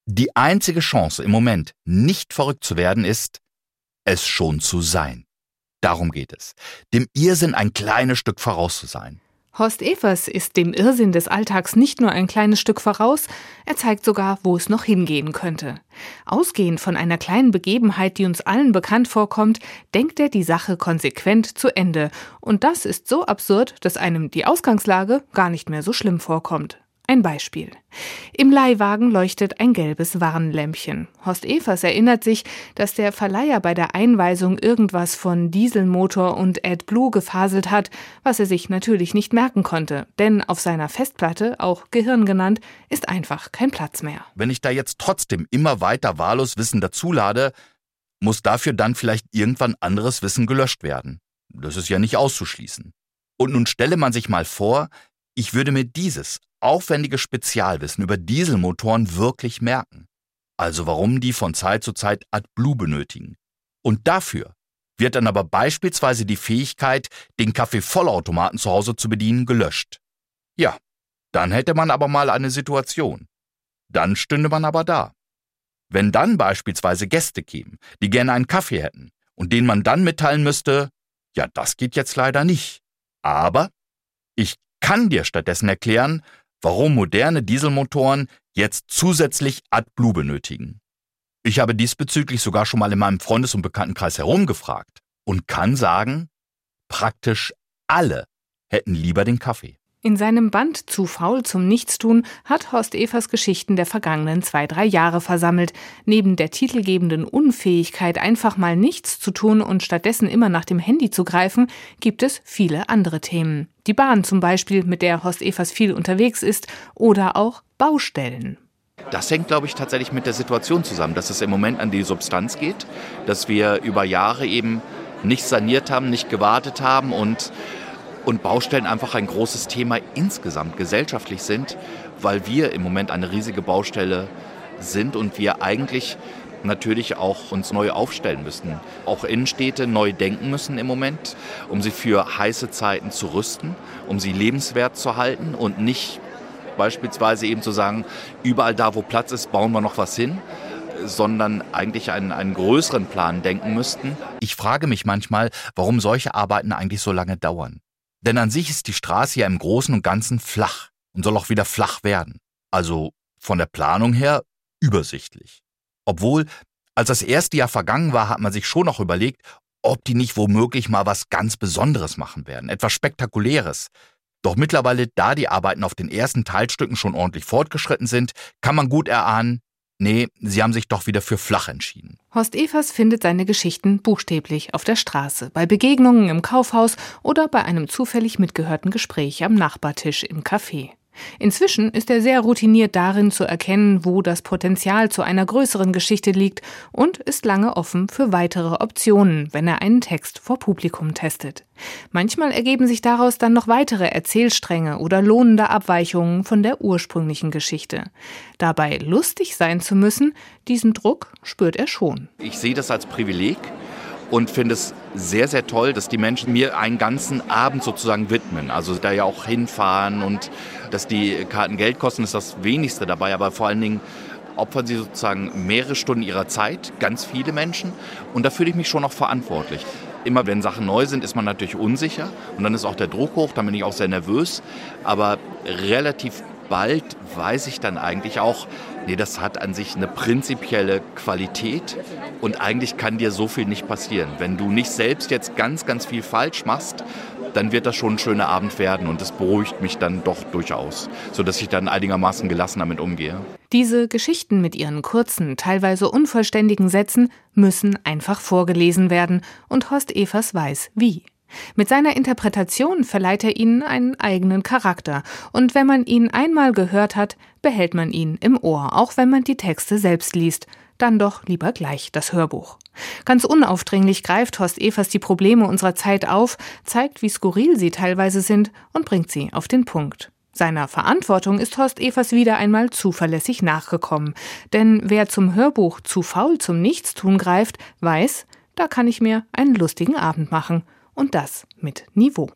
Die einzige Chance im Moment, nicht verrückt zu werden, ist, es schon zu sein. Darum geht es, dem Irrsinn ein kleines Stück voraus zu sein. Horst Evers ist dem Irrsinn des Alltags nicht nur ein kleines Stück voraus, er zeigt sogar, wo es noch hingehen könnte. Ausgehend von einer kleinen Begebenheit, die uns allen bekannt vorkommt, denkt er die Sache konsequent zu Ende. Und das ist so absurd, dass einem die Ausgangslage gar nicht mehr so schlimm vorkommt. Ein Beispiel. Im Leihwagen leuchtet ein gelbes Warnlämpchen. Horst Evers erinnert sich, dass der Verleiher bei der Einweisung irgendwas von Dieselmotor und AdBlue gefaselt hat, was er sich natürlich nicht merken konnte. Denn auf seiner Festplatte, auch Gehirn genannt, ist einfach kein Platz mehr. Wenn ich da jetzt trotzdem immer weiter wahllos Wissen dazulade, muss dafür dann vielleicht irgendwann anderes Wissen gelöscht werden. Das ist ja nicht auszuschließen. Und nun stelle man sich mal vor, ich würde mir dieses aufwendige Spezialwissen über Dieselmotoren wirklich merken. Also warum die von Zeit zu Zeit AdBlue benötigen. Und dafür wird dann aber beispielsweise die Fähigkeit, den Kaffeevollautomaten zu Hause zu bedienen, gelöscht. Ja, dann hätte man aber mal eine Situation. Dann stünde man aber da. Wenn dann beispielsweise Gäste kämen, die gerne einen Kaffee hätten und denen man dann mitteilen müsste, ja, das geht jetzt leider nicht. Aber ich kann dir stattdessen erklären, warum moderne Dieselmotoren jetzt zusätzlich AdBlue benötigen. Ich habe diesbezüglich sogar schon mal in meinem Freundes- und Bekanntenkreis herumgefragt und kann sagen, praktisch alle hätten lieber den Kaffee. In seinem Band Zu faul zum Nichtstun hat Horst Evers Geschichten der vergangenen 2-3 Jahre versammelt. Neben der titelgebenden Unfähigkeit, einfach mal nichts zu tun und stattdessen immer nach dem Handy zu greifen, gibt es viele andere Themen. Die Bahn zum Beispiel, mit der Horst Evers viel unterwegs ist, oder auch Baustellen. Das hängt, glaube ich, tatsächlich mit der Situation zusammen, dass es im Moment an die Substanz geht, dass wir über Jahre eben nicht saniert haben, nicht gewartet haben und Baustellen einfach ein großes Thema insgesamt gesellschaftlich sind, weil wir im Moment eine riesige Baustelle sind und wir eigentlich natürlich auch uns neu aufstellen müssen. Auch Innenstädte neu denken müssen im Moment, um sie für heiße Zeiten zu rüsten, um sie lebenswert zu halten und nicht beispielsweise eben zu sagen, überall da, wo Platz ist, bauen wir noch was hin, sondern eigentlich einen größeren Plan denken müssten. Ich frage mich manchmal, warum solche Arbeiten eigentlich so lange dauern. Denn an sich ist die Straße ja im Großen und Ganzen flach und soll auch wieder flach werden. Also von der Planung her übersichtlich. Obwohl, als das erste Jahr vergangen war, hat man sich schon noch überlegt, ob die nicht womöglich mal was ganz Besonderes machen werden, etwas Spektakuläres. Doch mittlerweile, da die Arbeiten auf den ersten Teilstücken schon ordentlich fortgeschritten sind, kann man gut erahnen, nee, sie haben sich doch wieder für flach entschieden. Horst Evers findet seine Geschichten buchstäblich auf der Straße, bei Begegnungen im Kaufhaus oder bei einem zufällig mitgehörten Gespräch am Nachbartisch im Café. Inzwischen ist er sehr routiniert darin zu erkennen, wo das Potenzial zu einer größeren Geschichte liegt und ist lange offen für weitere Optionen, wenn er einen Text vor Publikum testet. Manchmal ergeben sich daraus dann noch weitere Erzählstränge oder lohnende Abweichungen von der ursprünglichen Geschichte. Dabei lustig sein zu müssen, diesen Druck spürt er schon. Ich sehe das als Privileg und finde es sehr, sehr toll, dass die Menschen mir einen ganzen Abend sozusagen widmen. Also da ja auch hinfahren und dass die Karten Geld kosten, ist das Wenigste dabei. Aber vor allen Dingen opfern sie sozusagen mehrere Stunden ihrer Zeit, ganz viele Menschen. Und da fühle ich mich schon auch verantwortlich. Immer wenn Sachen neu sind, ist man natürlich unsicher. Und dann ist auch der Druck hoch, dann bin ich auch sehr nervös. Aber relativ bald weiß ich dann eigentlich auch, nee, das hat an sich eine prinzipielle Qualität und eigentlich kann dir so viel nicht passieren. Wenn du nicht selbst jetzt ganz, ganz viel falsch machst, dann wird das schon ein schöner Abend werden und das beruhigt mich dann doch durchaus, sodass ich dann einigermaßen gelassen damit umgehe. Diese Geschichten mit ihren kurzen, teilweise unvollständigen Sätzen müssen einfach vorgelesen werden und Horst Evers weiß, wie. Mit seiner Interpretation verleiht er ihnen einen eigenen Charakter und wenn man ihn einmal gehört hat, behält man ihn im Ohr, auch wenn man die Texte selbst liest. Dann doch lieber gleich das Hörbuch. Ganz unaufdringlich greift Horst Evers die Probleme unserer Zeit auf, zeigt, wie skurril sie teilweise sind und bringt sie auf den Punkt. Seiner Verantwortung ist Horst Evers wieder einmal zuverlässig nachgekommen. Denn wer zum Hörbuch Zu faul zum Nichtstun greift, weiß, da kann ich mir einen lustigen Abend machen. Und das mit Niveau.